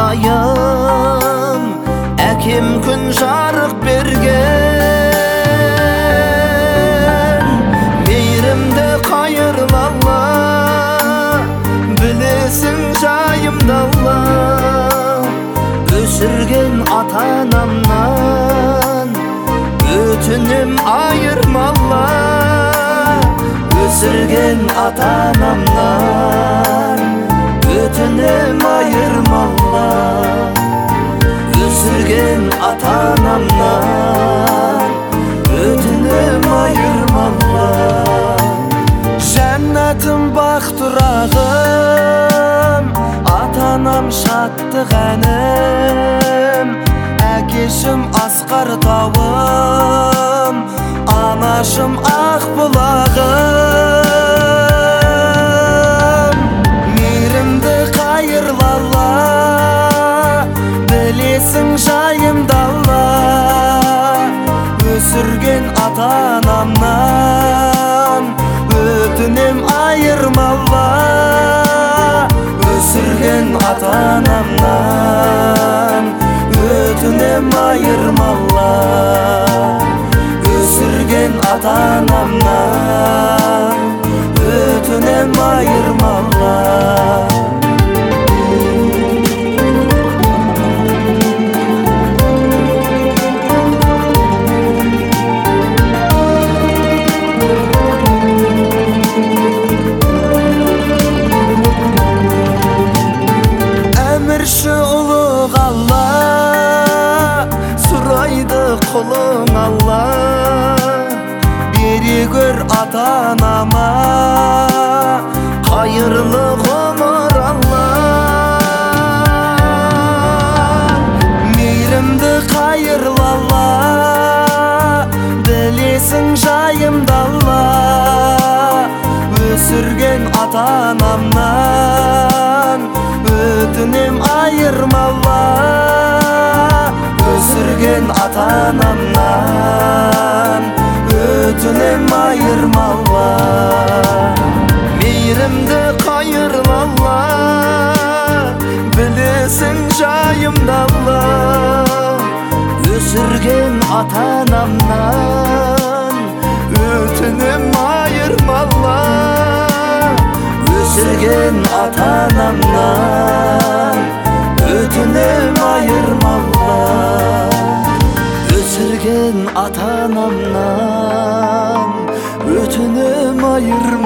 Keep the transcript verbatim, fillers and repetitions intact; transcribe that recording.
Атайым, әкем күн жарық берген. Мейірімді қайырлы Алла, білесің жайымды Алла. Өсірген ата-анамнан өтінем айырма Алла. Өсірген ата-анамнан өтінем айырма Алла. Өсірген ата-анамнан өтінем айырма Алла. Жәннәтім бақ тұрағым, ата-анам шаттық әнім. Әкешім асқар тауым, анашым ақ бұлағым. Мейірімді қайырлы Алла, білесің жайымды Алла. Өсірген ата-анамнан өтінем айырма Алла. Өсірген ата-анамнан өтінем айырма Алла. Өсірген ата-анамнан өтінем айырма Алла. Әмірші ұлық Алла, сұрайды құлың Алла. Бере көр ата-анама қайырлы ғұмыр Алла. Мейірімді қайырлы Алла, білесің жайымды Алла. Өсірген ата-анамнан өтінем айырма Алла. Өсірген ата-анамнан өтінем айырма Алла. Мейірімді қайырлы Алла, білесің жайымды Алла. Өсірген ата-анамнан өтінем айырма Алла. Өсірген ата-анамнан өтінем айырма Алла. Өсірген ата-анамнан өтінем айырма